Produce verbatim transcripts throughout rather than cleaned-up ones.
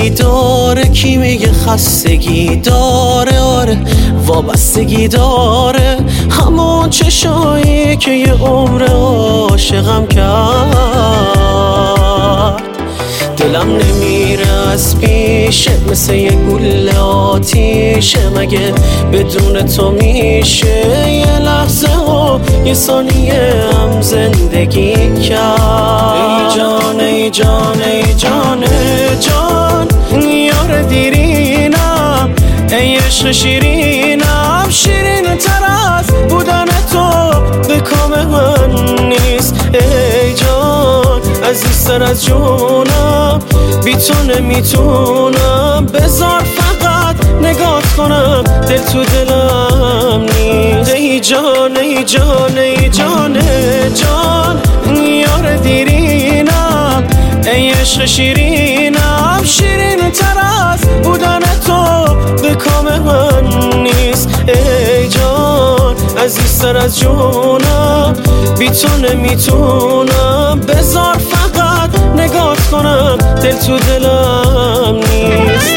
خستگی داره، کی میگه خستگی داره؟ آره وابستگی داره، همون چشایی که یه عمر عاشقم کرد. دلم نمیره از پیشه، مثل یه گل آتیشه، مگه بدون تو میشه یه لحظه و یه ثانیه هم زندگی کرد؟ ای جان ای جان ای جان جان یار دیرینم، ای عشق شیرینم، شیرین تر از بودن تو به کام من نیست. ای جان عزیزتر از جونم، بی تو نمیتونم، بذار فقط نگات کنم، دل تو دلم نیست. ای جان ای جان ای جان جان یار دیرینم، ای عشق شیرینم، شیرین تر از بودن تو به کام من نیست. ای جان عزیزتر از جونم، بی تو نمیتونم، بذار فقط نگات کنم، دل تو دلم نیست.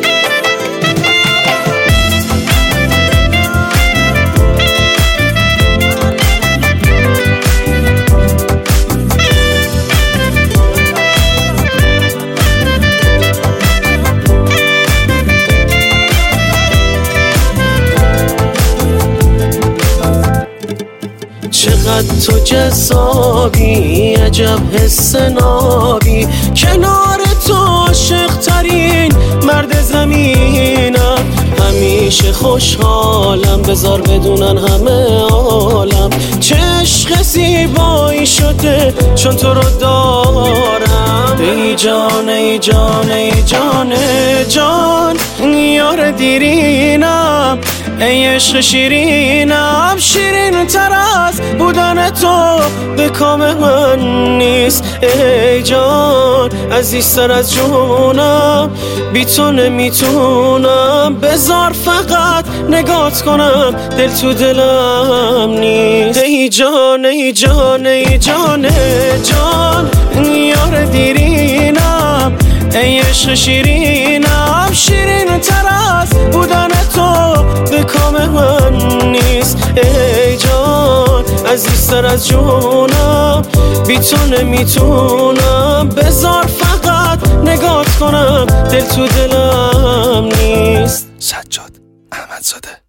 چقدر تو جذابی، عجب حس نابی، کنار تو عاشق ترین مرد زمینم، همیشه خوشحالم، بذار بدونن همه عالم چه عشق زیبایی شده چون تو رو دارم. ای جان ای جان ای جان جان یار دیرینم، ای عشق شیرینم، شیرین تر از بودن تو به کام من نیست. ای جان عزیزتر از جونم، بی تو نمیتونم، بذار فقط نگات کنم، دل تو دلم نیست. ای جان ای جان ای جان جان یار دیرینم، ای عشق شیرینم، شیرین تر از بودن تو به کام من نیست. ای جان عزیزتر از جونم، بی تو نمیتونم، بذار فقط نگات کنم، دل تو دلم نیست. سجاد احمدزاده.